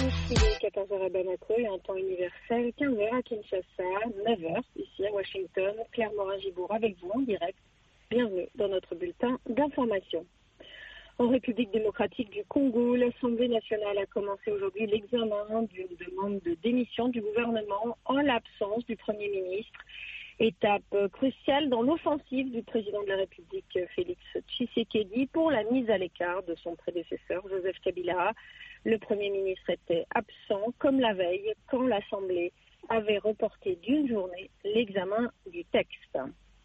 tous, il est 14h à Bamako et en temps universel, 15h à Kinshasa, 9h ici à Washington. Claire Morin-Gibour avec vous en direct. Bienvenue dans notre bulletin d'information. En République démocratique du Congo, l'Assemblée nationale a commencé aujourd'hui l'examen d'une demande de démission du gouvernement en l'absence du Premier ministre. Étape cruciale dans l'offensive du président de la République, Félix Tshisekedi, pour la mise à l'écart de son prédécesseur, Joseph Kabila. Le Premier ministre était absent, comme la veille, quand l'Assemblée avait reporté d'une journée l'examen du texte.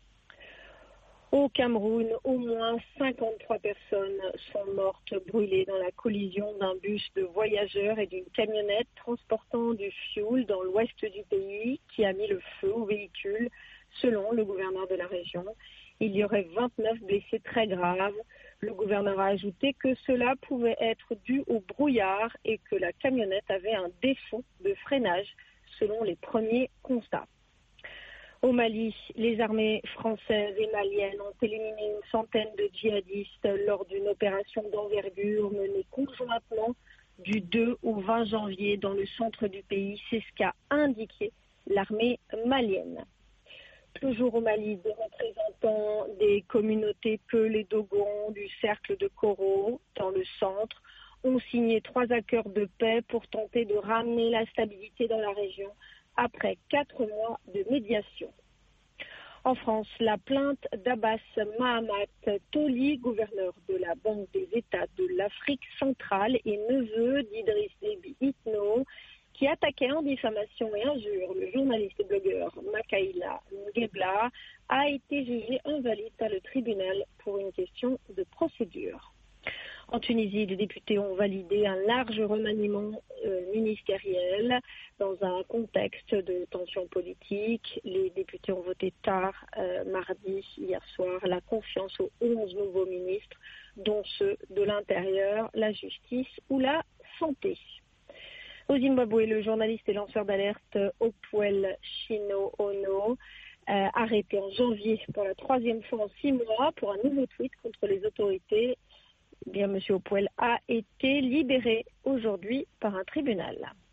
Au Cameroun, au moins 53 personnes sont mortes brûlées dans la collision d'un bus de voyageurs et d'une camionnette transportant du fioul dans l'ouest du pays qui a mis le feu au véhicule, selon le gouverneur de la région. Il y aurait 29 blessés très graves. Le gouverneur a ajouté que cela pouvait être dû au brouillard et que la camionnette avait un défaut de freinage, selon les premiers constats. Au Mali, les armées françaises et maliennes ont éliminé une centaine de djihadistes lors d'une opération d'envergure menée conjointement du 2 au 20 janvier dans le centre du pays. C'est ce qu'a indiqué l'armée malienne. Toujours au Mali, des représentants des communautés Peul et Dogon du cercle de Koro, dans le centre, ont signé 3 accords de paix pour tenter de ramener la stabilité dans la région après 4 mois de médiation. En France, la plainte d'Abbas Mahamat Toli, gouverneur de la Banque des États de l'Afrique centrale et neveu d'Idriss Déby Itno, qui attaquait en diffamation et injure le journaliste et blogueur Makaïla Ngebla, a été jugée invalide par le tribunal pour une question de procédure. En Tunisie, les députés ont validé un large remaniement ministériel dans un contexte de tension politique. Les députés ont voté tard mardi, hier soir, la confiance aux 11 nouveaux ministres, dont ceux de l'Intérieur, la Justice ou la Santé. Au Zimbabwe, le journaliste et lanceur d'alerte Opuel Chino Ono, arrêté en janvier pour la 3e fois en 6 mois pour un nouveau tweet contre les autorités, M. Opuel a été libéré aujourd'hui par un tribunal.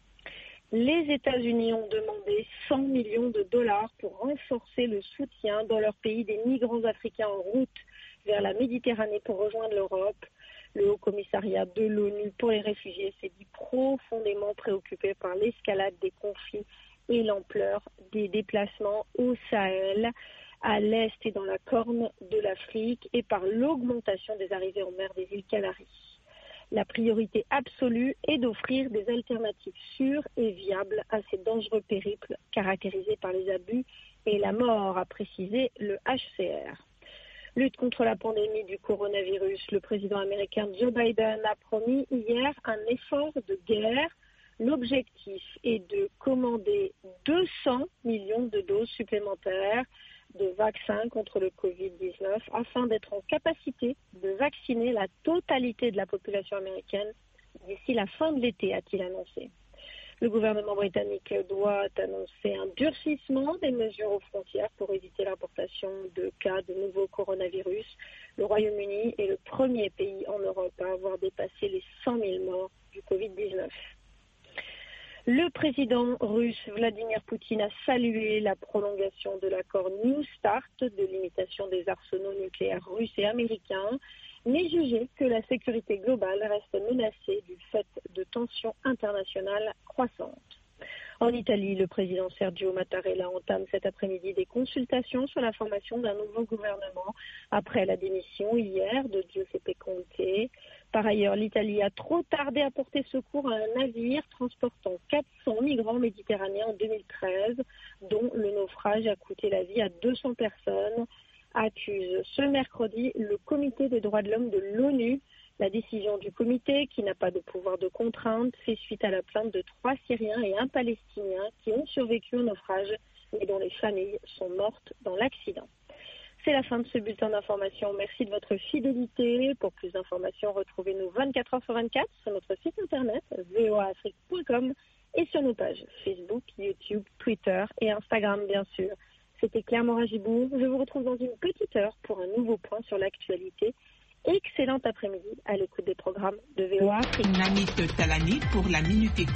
Les États-Unis ont demandé 100 millions de dollars pour renforcer le soutien dans leur pays des migrants africains en route vers la Méditerranée pour rejoindre l'Europe. Le Haut-Commissariat de l'ONU pour les réfugiés s'est dit profondément préoccupé par l'escalade des conflits et l'ampleur des déplacements au Sahel, à l'est et dans la corne de l'Afrique, et par l'augmentation des arrivées en mer des îles Canaries. La priorité absolue est d'offrir des alternatives sûres et viables à ces dangereux périples caractérisés par les abus et la mort, a précisé le HCR. Lutte contre la pandémie du coronavirus, le président américain Joe Biden a promis hier un effort de guerre. L'objectif est de commander 200 millions de doses supplémentaires de vaccins contre le Covid-19 afin d'être en capacité de vacciner la totalité de la population américaine d'ici la fin de l'été, a-t-il annoncé. Le gouvernement britannique doit annoncer un durcissement des mesures aux frontières pour éviter l'importation de cas de nouveau coronavirus. Le Royaume-Uni est le premier pays en Europe à avoir dépassé les 100 000 morts du Covid-19. Le président russe Vladimir Poutine a salué la prolongation de l'accord New Start de limitation des arsenaux nucléaires russes et américains, mais jugé que la sécurité globale reste menacée du fait de tensions internationales croissantes. En Italie, le président Sergio Mattarella entame cet après-midi des consultations sur la formation d'un nouveau gouvernement après la démission hier de Giuseppe Conte. Par ailleurs, l'Italie a trop tardé à porter secours à un navire transportant 400 migrants méditerranéens en 2013, dont le naufrage a coûté la vie à 200 personnes, accuse ce mercredi le Comité des droits de l'homme de l'ONU. La décision du comité, qui n'a pas de pouvoir de contrainte, fait suite à la plainte de 3 Syriens et un Palestinien qui ont survécu au naufrage, mais dont les familles sont mortes dans l'accident. C'est la fin de ce bulletin d'information. Merci de votre fidélité. Pour plus d'informations, retrouvez-nous 24 heures sur 24 sur notre site internet voaafrique.com et sur nos pages Facebook, YouTube, Twitter et Instagram, bien sûr. C'était Claire Morin-Gibour. Je vous retrouve dans une petite heure pour un nouveau point sur l'actualité. Excellent après-midi à l'écoute des programmes de VOA Afrique. Namit Talani pour la Minute Éco.